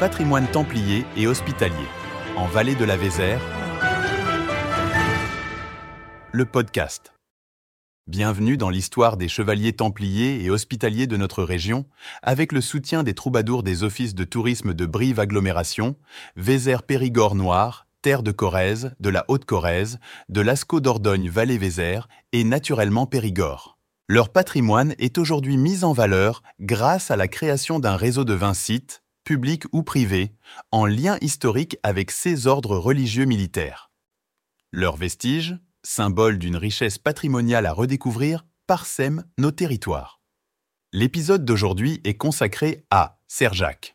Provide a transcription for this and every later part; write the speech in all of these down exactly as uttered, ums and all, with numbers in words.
patrimoine templier et hospitalier, en Vallée de la Vézère, le podcast. Bienvenue dans l'histoire des chevaliers templiers et hospitaliers de notre région, avec le soutien des troubadours des offices de tourisme de Brive Agglomération, Vézère-Périgord-Noire, Terre de Corrèze, de la Haute-Corrèze, de l'Ascaux-Dordogne-Vallée-Vézère et naturellement Périgord. Leur patrimoine est aujourd'hui mis en valeur grâce à la création d'un réseau de vingt sites, publics ou privés, en lien historique avec ces ordres religieux militaires. Leurs vestiges, symboles d'une richesse patrimoniale à redécouvrir, parsèment nos territoires. L'épisode d'aujourd'hui est consacré à Serjac.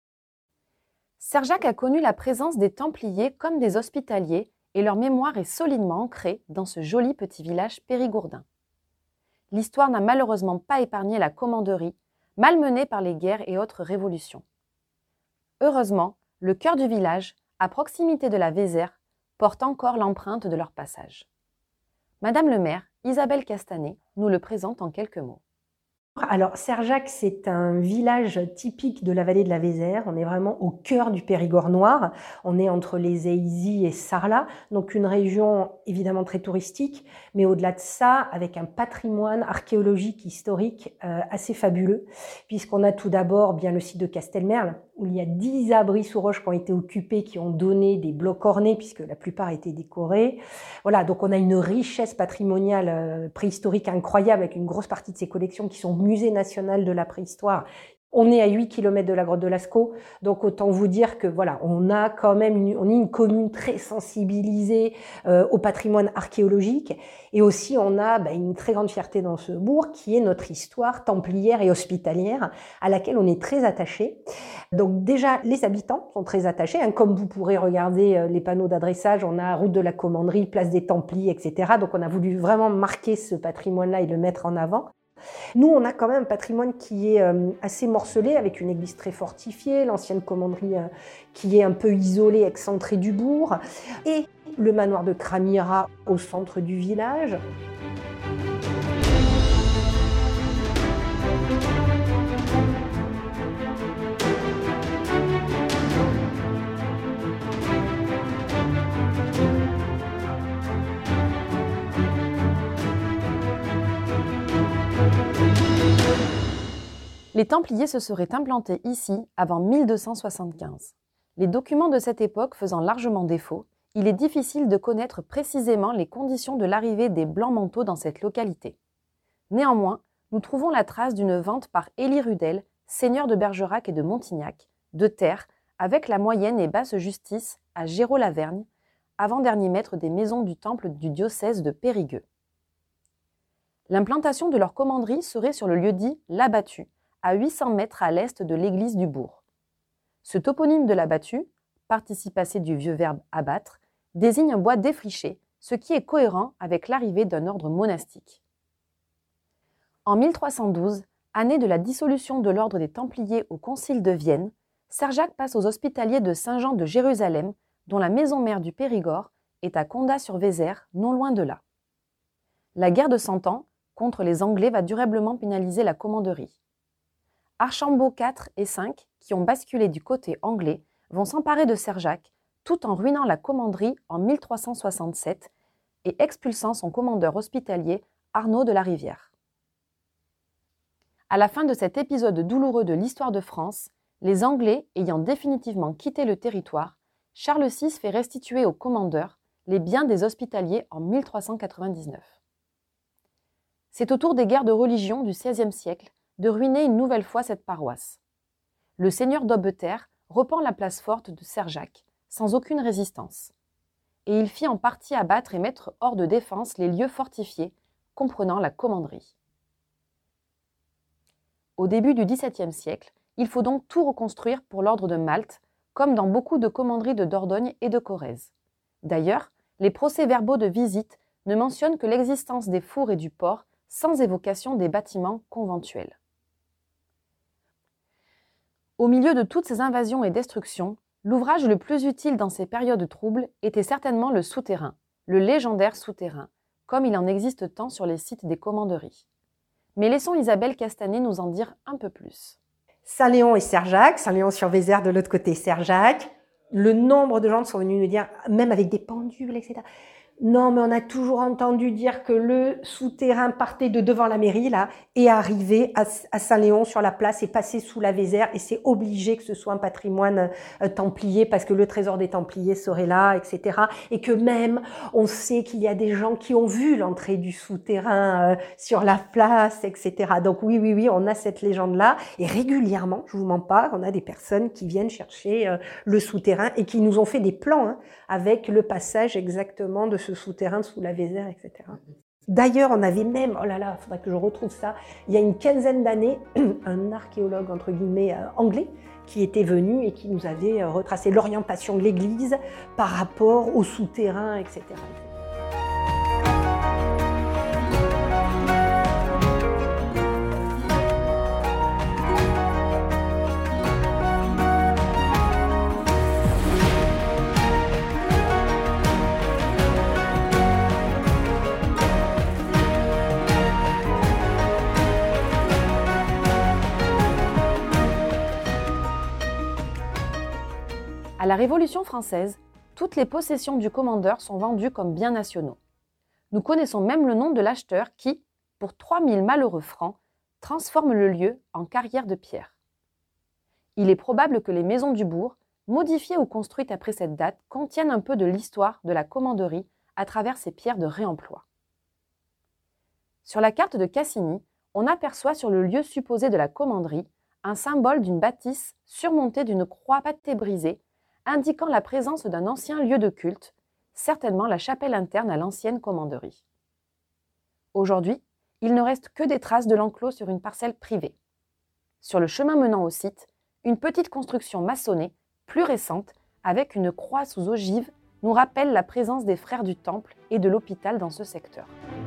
Serjac a connu la présence des Templiers comme des Hospitaliers et leur mémoire est solidement ancrée dans ce joli petit village périgourdin. L'histoire n'a malheureusement pas épargné la commanderie, malmenée par les guerres et autres révolutions. Heureusement, le cœur du village, à proximité de la Vézère, porte encore l'empreinte de leur passage. Madame le maire, Isabelle Castanet, nous le présente en quelques mots. Alors, Serjac, c'est un village typique de la vallée de la Vézère. On est vraiment au cœur du Périgord noir. On est entre les Aisy et Sarlat, donc une région évidemment très touristique, mais au-delà de ça, avec un patrimoine archéologique historique euh, assez fabuleux, puisqu'on a tout d'abord bien le site de Castelmerle, où il y a dix abris sous roche qui ont été occupés, qui ont donné des blocs ornés, puisque la plupart étaient décorés. Voilà, donc on a une richesse patrimoniale euh, préhistorique incroyable, avec une grosse partie de ces collections qui sont Musée national de la préhistoire. On est à huit kilomètres de la grotte de Lascaux, donc autant vous dire que voilà, on a quand même une, on est une commune très sensibilisée euh, au patrimoine archéologique, et aussi on a bah, une très grande fierté dans ce bourg qui est notre histoire templière et hospitalière à laquelle on est très attaché. Donc déjà les habitants sont très attachés, hein, comme vous pourrez regarder euh, les panneaux d'adressage, on a route de la Commanderie, place des Templiers, et cetera. Donc on a voulu vraiment marquer ce patrimoine-là et le mettre en avant. Nous, on a quand même un patrimoine qui est euh, assez morcelé, avec une église très fortifiée, l'ancienne commanderie euh, qui est un peu isolée, excentrée du bourg, et le manoir de Cramira au centre du village. Les Templiers se seraient implantés ici avant mille deux cent soixante-quinze. Les documents de cette époque faisant largement défaut, il est difficile de connaître précisément les conditions de l'arrivée des Blancs-Manteaux dans cette localité. Néanmoins, nous trouvons la trace d'une vente par Élie Rudel, seigneur de Bergerac et de Montignac, de terre avec la moyenne et basse justice à Géraud-Lavergne, avant-dernier maître des maisons du temple du diocèse de Périgueux. L'implantation de leur commanderie serait sur le lieu-dit La Battue, à huit cents mètres à l'est de l'église du bourg. Ce toponyme de la battue, participe passé du vieux verbe abattre, désigne un bois défriché, ce qui est cohérent avec l'arrivée d'un ordre monastique. En mille trois cent douze, année de la dissolution de l'ordre des Templiers au Concile de Vienne, Serjac passe aux Hospitaliers de Saint-Jean de Jérusalem, dont la maison mère du Périgord est à Condat-sur-Vézère, non loin de là. La guerre de Cent Ans contre les Anglais va durablement pénaliser la commanderie. Archambault quatre et cinq, qui ont basculé du côté anglais, vont s'emparer de Serjac, tout en ruinant la commanderie en mille trois cent soixante-sept et expulsant son commandeur hospitalier Arnaud de la Rivière. À la fin de cet épisode douloureux de l'histoire de France, les Anglais ayant définitivement quitté le territoire, Charles six fait restituer au commandeur les biens des Hospitaliers en mille trois cent quatre-vingt-dix-neuf. C'est au tour des guerres de religion du seizième siècle de ruiner une nouvelle fois cette paroisse. Le seigneur d'Aubeterre reprend la place forte de Serjac, sans aucune résistance. Et il fit en partie abattre et mettre hors de défense les lieux fortifiés, comprenant la commanderie. Au début du dix-septième siècle, il faut donc tout reconstruire pour l'ordre de Malte, comme dans beaucoup de commanderies de Dordogne et de Corrèze. D'ailleurs, les procès-verbaux de visite ne mentionnent que l'existence des fours et du port, sans évocation des bâtiments conventuels. Au milieu de toutes ces invasions et destructions, l'ouvrage le plus utile dans ces périodes troubles était certainement le souterrain, le légendaire souterrain, comme il en existe tant sur les sites des commanderies. Mais laissons Isabelle Castanet nous en dire un peu plus. Saint-Léon et Serjac, Saint-Léon-sur-Vézère de l'autre côté, Serjac. Le nombre de gens qui sont venus nous dire, même avec des pendules, et cetera. Non, mais on a toujours entendu dire que le souterrain partait de devant la mairie, là, et arrivait à, à Saint-Léon sur la place et passait sous la Vézère, et c'est obligé que ce soit un patrimoine euh, templier parce que le trésor des Templiers serait là, et cetera. Et que même, on sait qu'il y a des gens qui ont vu l'entrée du souterrain euh, sur la place, et cetera. Donc oui, oui, oui, on a cette légende-là, et régulièrement, je vous mens pas, on a des personnes qui viennent chercher euh, le souterrain et qui nous ont fait des plans hein, avec le passage exactement de ce souterrain sous la Vézère, et cetera. D'ailleurs, on avait même, oh là là, il faudrait que je retrouve ça, il y a une quinzaine d'années, un archéologue, entre guillemets, euh, anglais, qui était venu et qui nous avait euh, retracé l'orientation de l'église par rapport au souterrain, et cetera. À la Révolution française, toutes les possessions du commandeur sont vendues comme biens nationaux. Nous connaissons même le nom de l'acheteur qui, pour trois mille malheureux francs, transforme le lieu en carrière de pierre. Il est probable que les maisons du bourg, modifiées ou construites après cette date, contiennent un peu de l'histoire de la commanderie à travers ces pierres de réemploi. Sur la carte de Cassini, on aperçoit sur le lieu supposé de la commanderie un symbole d'une bâtisse surmontée d'une croix pâtée brisée, indiquant la présence d'un ancien lieu de culte, certainement la chapelle interne à l'ancienne commanderie. Aujourd'hui, il ne reste que des traces de l'enclos sur une parcelle privée. Sur le chemin menant au site, une petite construction maçonnée, plus récente, avec une croix sous ogive, nous rappelle la présence des frères du Temple et de l'hôpital dans ce secteur.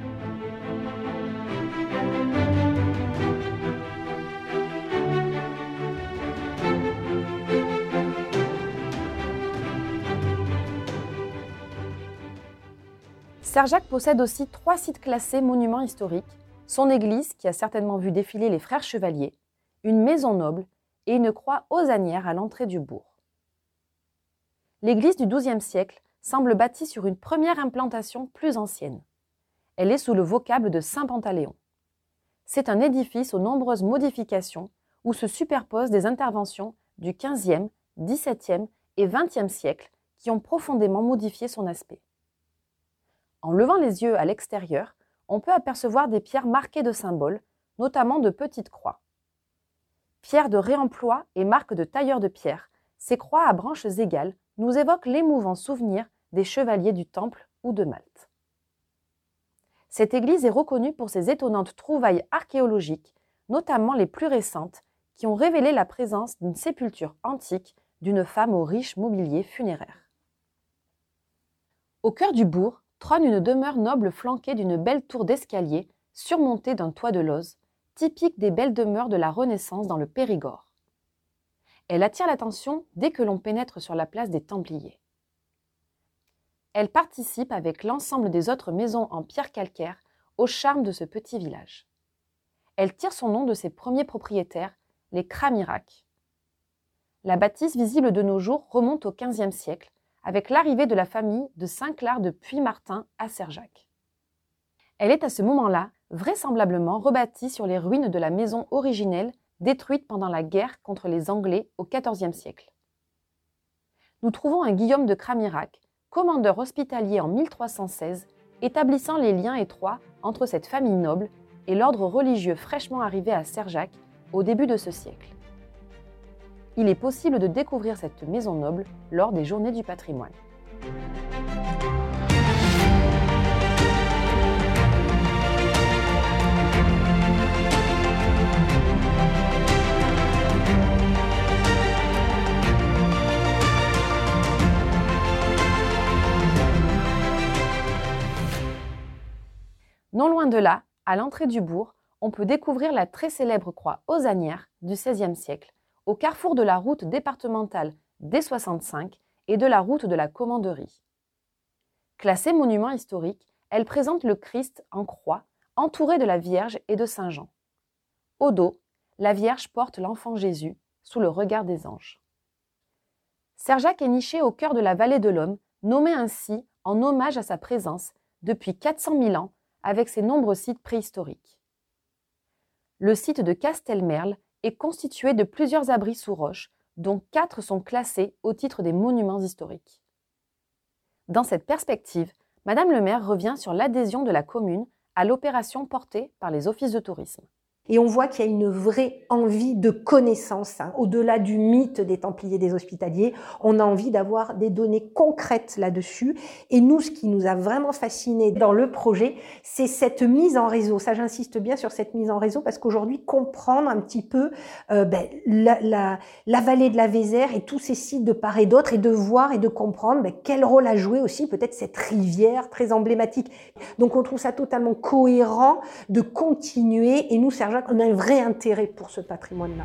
Serjac possède aussi trois sites classés monuments historiques, son église qui a certainement vu défiler les frères chevaliers, une maison noble et une croix osanière à l'entrée du bourg. L'église du douzième siècle semble bâtie sur une première implantation plus ancienne. Elle est sous le vocable de Saint-Pantaléon. C'est un édifice aux nombreuses modifications où se superposent des interventions du quinzième, dix-septième et vingtième siècle qui ont profondément modifié son aspect. En levant les yeux à l'extérieur, on peut apercevoir des pierres marquées de symboles, notamment de petites croix. Pierres de réemploi et marques de tailleurs de pierre, ces croix à branches égales nous évoquent l'émouvant souvenir des chevaliers du Temple ou de Malte. Cette église est reconnue pour ses étonnantes trouvailles archéologiques, notamment les plus récentes, qui ont révélé la présence d'une sépulture antique d'une femme au riche mobilier funéraire. Au cœur du bourg, trône une demeure noble flanquée d'une belle tour d'escalier surmontée d'un toit de lauzes, typique des belles demeures de la Renaissance dans le Périgord. Elle attire l'attention dès que l'on pénètre sur la place des Templiers. Elle participe avec l'ensemble des autres maisons en pierre calcaire au charme de ce petit village. Elle tire son nom de ses premiers propriétaires, les Cramirac. La bâtisse visible de nos jours remonte au quinzième siècle, avec l'arrivée de la famille de Saint-Clar de Puymartin à Serjac. Elle est à ce moment-là vraisemblablement rebâtie sur les ruines de la maison originelle détruite pendant la guerre contre les Anglais au quatorzième siècle. Nous trouvons un Guillaume de Cramirac, commandeur hospitalier en mille trois cent seize, établissant les liens étroits entre cette famille noble et l'ordre religieux fraîchement arrivé à Serjac au début de ce siècle. Il est possible de découvrir cette maison noble lors des Journées du patrimoine. Non loin de là, à l'entrée du bourg, on peut découvrir la très célèbre croix osanière du seizième siècle, au carrefour de la route départementale D soixante-cinq et de la route de la Commanderie. Classée monument historique, elle présente le Christ en croix, entouré de la Vierge et de Saint Jean. Au dos, la Vierge porte l'enfant Jésus sous le regard des anges. Serjac est niché au cœur de la vallée de l'Homme, nommé ainsi en hommage à sa présence depuis quatre cent mille ans avec ses nombreux sites préhistoriques. Le site de Castelmerle est constitué de plusieurs abris sous roche, dont quatre sont classés au titre des monuments historiques. Dans cette perspective, Madame le maire revient sur l'adhésion de la commune à l'opération portée par les offices de tourisme. Et on voit qu'il y a une vraie envie de connaissance. Hein. Au-delà du mythe des Templiers des Hospitaliers, on a envie d'avoir des données concrètes là-dessus. Et nous, ce qui nous a vraiment fasciné dans le projet, c'est cette mise en réseau. Ça, j'insiste bien sur cette mise en réseau parce qu'aujourd'hui, comprendre un petit peu euh, ben, la, la, la vallée de la Vézère et tous ces sites de part et d'autre et de voir et de comprendre ben, quel rôle a joué aussi peut-être cette rivière très emblématique. Donc, on trouve ça totalement cohérent de continuer. Et nous, Serjac, on a un vrai intérêt pour ce patrimoine-là.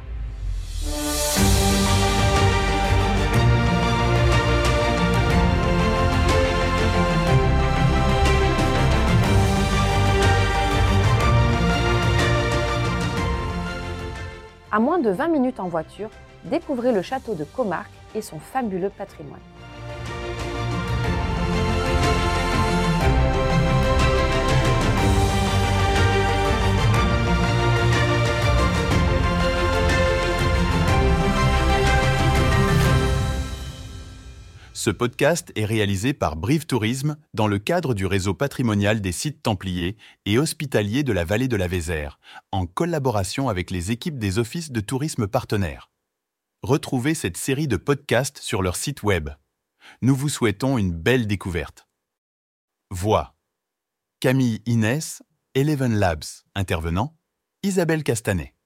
À moins de vingt minutes en voiture, découvrez le château de Comarque et son fabuleux patrimoine. Ce podcast est réalisé par Brive Tourisme dans le cadre du réseau patrimonial des sites templiers et hospitaliers de la vallée de la Vézère, en collaboration avec les équipes des offices de tourisme partenaires. Retrouvez cette série de podcasts sur leur site web. Nous vous souhaitons une belle découverte. Voix: Camille Inès, Eleven Labs. Intervenant: Isabelle Castanet.